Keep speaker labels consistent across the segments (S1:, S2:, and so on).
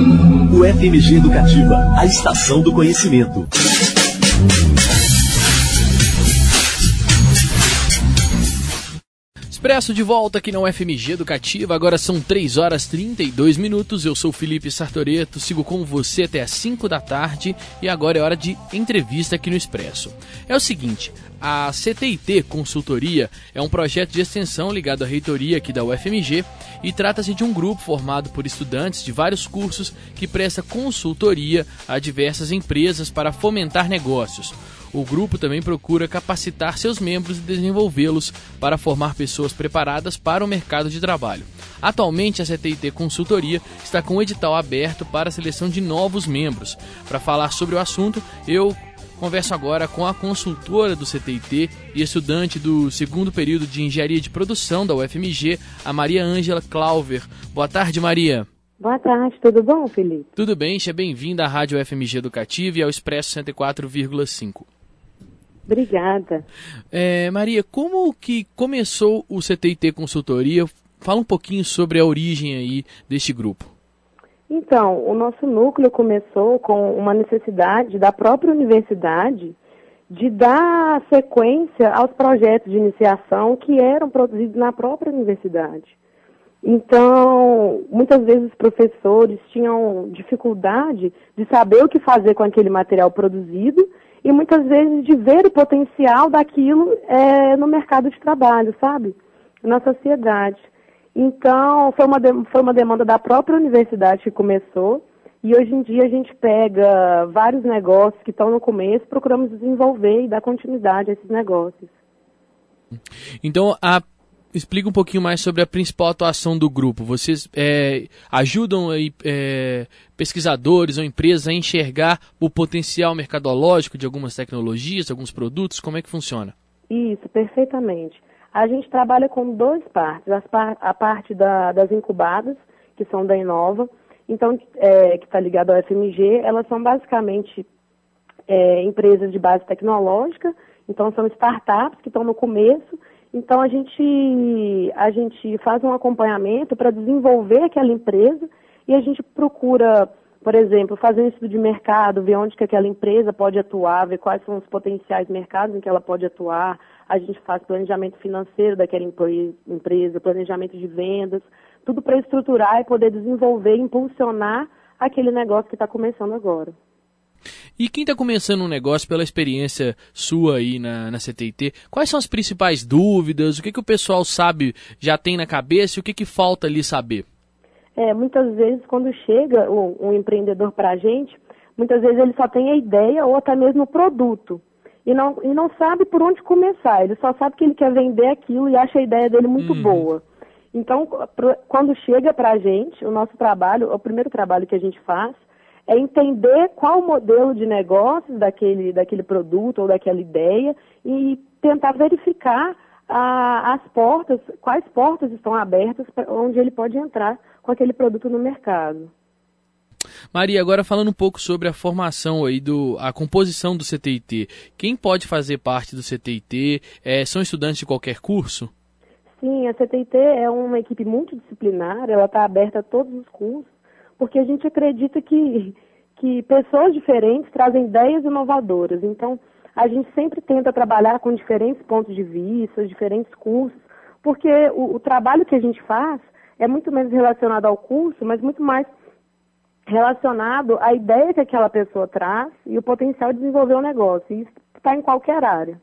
S1: O FMG Educativa, a estação do conhecimento.
S2: Expresso de volta aqui na UFMG Educativa, agora são 3 horas 32 minutos, eu sou Felipe Sartoreto, sigo com você até às 5 da tarde e agora é hora de entrevista aqui no Expresso. É o seguinte, a CTIT Consultoria é um projeto de extensão ligado à reitoria aqui da UFMG e trata-se de um grupo formado por estudantes de vários cursos que presta consultoria a diversas empresas para fomentar negócios. O grupo também procura capacitar seus membros e desenvolvê-los para formar pessoas preparadas para o mercado de trabalho. Atualmente, a CTIT Consultoria está com o edital aberto para a seleção de novos membros. Para falar sobre o assunto, eu converso agora com a consultora do CTIT e estudante do segundo período de Engenharia de Produção da UFMG, a Maria Ângela Clauver. Boa tarde, Maria.
S3: Boa tarde, tudo bom, Felipe?
S2: Tudo bem, seja bem-vinda à Rádio UFMG Educativa e ao Expresso 104,5.
S3: Obrigada.
S2: Maria, como que começou o CTIT Consultoria? Fala um pouquinho sobre a origem aí deste grupo.
S3: Então, o nosso núcleo começou com uma necessidade da própria universidade de dar sequência aos projetos de iniciação que eram produzidos na própria universidade. Então, muitas vezes os professores tinham dificuldade de saber o que fazer com aquele material produzido e muitas vezes de ver o potencial daquilo no mercado de trabalho, sabe? Na sociedade. Então, foi uma demanda da própria universidade que começou e hoje em dia a gente pega vários negócios que estão no começo, procuramos desenvolver e dar continuidade a esses negócios.
S2: Então, explica um pouquinho mais sobre a principal atuação do grupo. Vocês ajudam aí, pesquisadores ou empresas a enxergar o potencial mercadológico de algumas tecnologias, alguns produtos? Como é que funciona?
S3: Isso, perfeitamente. A gente trabalha com duas partes. A parte das incubadas, que são da Inova, então, que está ligada ao FMG, elas são basicamente empresas de base tecnológica, então são startups que estão no começo. Então, a gente faz um acompanhamento para desenvolver aquela empresa e a gente procura, por exemplo, fazer um estudo de mercado, ver onde que aquela empresa pode atuar, ver quais são os potenciais mercados em que ela pode atuar. A gente faz planejamento financeiro daquela empresa, planejamento de vendas, tudo para estruturar e poder desenvolver e impulsionar aquele negócio que está começando agora.
S2: E quem está começando um negócio pela experiência sua aí na CTIT, quais são as principais dúvidas? O que o pessoal sabe, já tem na cabeça e o que falta ali saber?
S3: Muitas vezes quando chega um empreendedor para a gente, muitas vezes ele só tem a ideia ou até mesmo o produto e não sabe por onde começar. Ele só sabe que ele quer vender aquilo e acha a ideia dele muito boa. Então, quando chega para a gente, o nosso trabalho, o primeiro trabalho que a gente faz, é entender qual o modelo de negócios daquele produto ou daquela ideia e tentar verificar quais portas estão abertas onde ele pode entrar com aquele produto no mercado.
S2: Maria, agora falando um pouco sobre a formação aí, a composição do CTIT. Quem pode fazer parte do CTIT? São estudantes de qualquer curso?
S3: Sim, a CTIT é uma equipe multidisciplinar, ela está aberta a todos os cursos, porque a gente acredita que pessoas diferentes trazem ideias inovadoras. Então, a gente sempre tenta trabalhar com diferentes pontos de vista, diferentes cursos, porque o trabalho que a gente faz é muito menos relacionado ao curso, mas muito mais relacionado à ideia que aquela pessoa traz e o potencial de desenvolver um negócio. E isso está em qualquer área.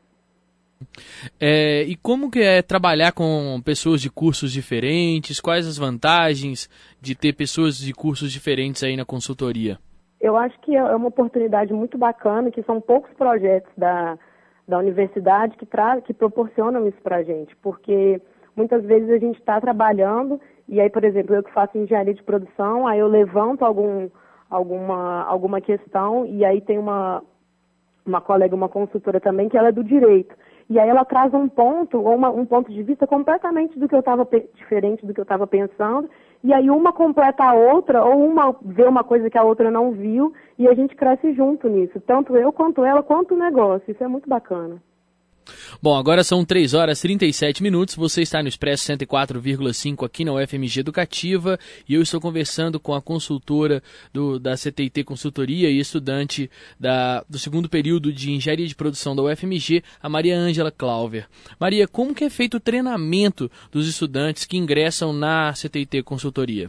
S2: E como que é trabalhar com pessoas de cursos diferentes? Quais as vantagens de ter pessoas de cursos diferentes aí na consultoria?
S3: Eu acho que é uma oportunidade muito bacana, que são poucos projetos da universidade que proporcionam isso para a gente, porque muitas vezes a gente está trabalhando e aí, por exemplo, eu que faço engenharia de produção, aí eu levanto alguma questão e aí tem uma colega, uma consultora também, que ela é do direito. E aí ela traz um ponto, ou um ponto de vista completamente diferente do que eu estava pensando, e aí uma completa a outra, ou uma vê uma coisa que a outra não viu, e a gente cresce junto nisso, tanto eu quanto ela, quanto o negócio. Isso é muito bacana.
S2: Bom, agora são 3 horas e 37 minutos, você está no Expresso 104,5 aqui na UFMG Educativa e eu estou conversando com a consultora da CTIT Consultoria e estudante do segundo período de Engenharia de Produção da UFMG, a Maria Ângela Clauver. Maria, como que é feito o treinamento dos estudantes que ingressam na CTIT Consultoria?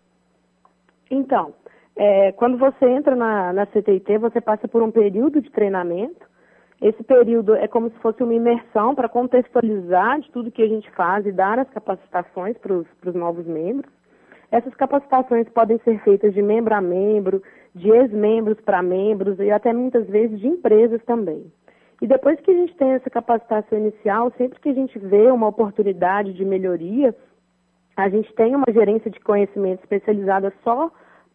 S3: Então, quando você entra na CTIT, você passa por um período de treinamento. Esse período é como se fosse uma imersão para contextualizar de tudo que a gente faz e dar as capacitações para os novos membros. Essas capacitações podem ser feitas de membro a membro, de ex-membros para membros e até muitas vezes de empresas também. E depois que a gente tem essa capacitação inicial, sempre que a gente vê uma oportunidade de melhoria, a gente tem uma gerência de conhecimento especializada só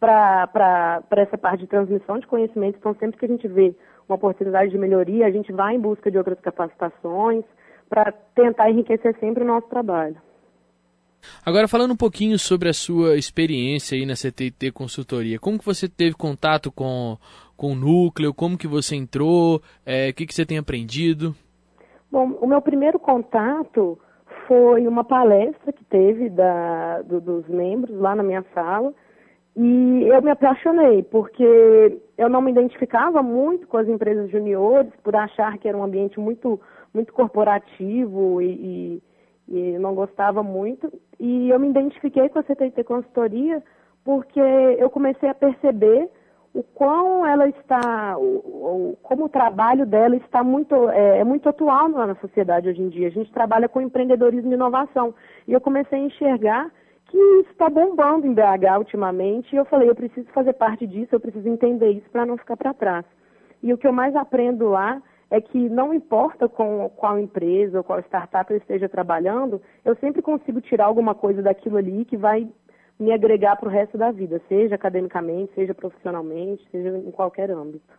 S3: para essa parte de transmissão de conhecimento. Então, sempre que a gente vê uma oportunidade de melhoria, a gente vai em busca de outras capacitações para tentar enriquecer sempre o nosso trabalho.
S2: Agora, falando um pouquinho sobre a sua experiência aí na CTIT Consultoria, como que você teve contato com o núcleo, como que você entrou, o que você tem aprendido? Bom,
S3: o meu primeiro contato foi uma palestra que teve dos membros lá na minha sala. E eu me apaixonei, porque eu não me identificava muito com as empresas juniores, por achar que era um ambiente muito, muito corporativo e não gostava muito. E eu me identifiquei com a CTIT Consultoria porque eu comecei a perceber o quão ela está, como o trabalho dela está muito atual na sociedade hoje em dia. A gente trabalha com empreendedorismo e inovação. E eu comecei a enxergar que isso está bombando em BH ultimamente, e eu falei, eu preciso fazer parte disso, eu preciso entender isso para não ficar para trás. E o que eu mais aprendo lá é que não importa com qual empresa ou qual startup eu esteja trabalhando, eu sempre consigo tirar alguma coisa daquilo ali que vai me agregar para o resto da vida, seja academicamente, seja profissionalmente, seja em qualquer âmbito.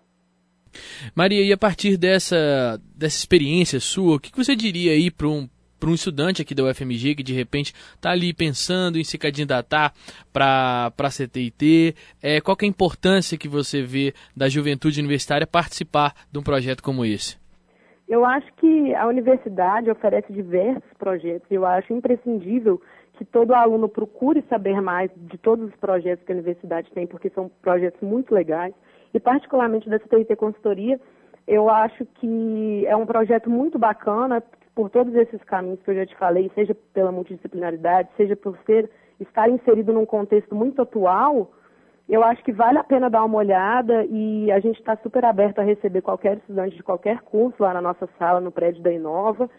S2: Maria, e a partir dessa experiência sua, o que você diria aí para um estudante aqui da UFMG que de repente está ali pensando em se candidatar para a CTIT, qual que é a importância que você vê da juventude universitária participar de um projeto como esse?
S3: Eu acho que a universidade oferece diversos projetos e eu acho imprescindível que todo aluno procure saber mais de todos os projetos que a universidade tem, porque são projetos muito legais e particularmente da CTIT Consultoria, eu acho que é um projeto muito bacana por todos esses caminhos que eu já te falei, seja pela multidisciplinaridade, seja por estar inserido num contexto muito atual, eu acho que vale a pena dar uma olhada e a gente está super aberto a receber qualquer estudante de qualquer curso lá na nossa sala, no prédio da Inova.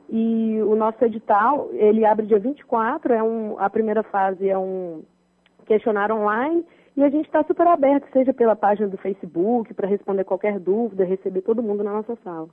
S3: E o nosso edital, ele abre dia 24, a primeira fase é um questionário online e a gente está super aberto, seja pela página do Facebook, para responder qualquer dúvida, receber todo mundo na nossa sala.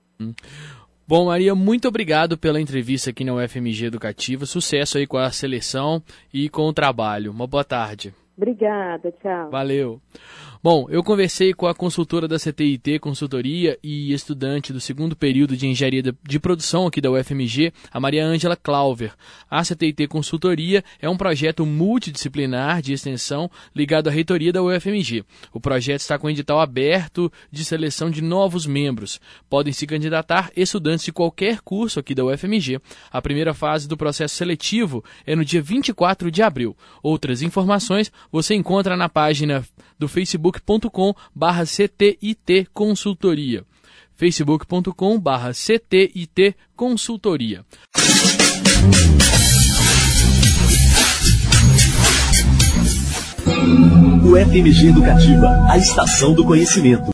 S2: Bom, Maria, muito obrigado pela entrevista aqui na UFMG Educativa. Sucesso aí com a seleção e com o trabalho. Uma boa tarde.
S3: Obrigada, tchau.
S2: Valeu. Bom, eu conversei com a consultora da CTIT Consultoria e estudante do segundo período de Engenharia de Produção aqui da UFMG, a Maria Ângela Clauver. A CTIT Consultoria é um projeto multidisciplinar de extensão ligado à reitoria da UFMG. O projeto está com edital aberto de seleção de novos membros. Podem se candidatar estudantes de qualquer curso aqui da UFMG. A primeira fase do processo seletivo é no dia 24 de abril. Outras informações você encontra na página do facebook.com/CTIT Consultoria. facebook.com/CTIT Consultoria.
S1: UFMG Educativa, a estação do conhecimento.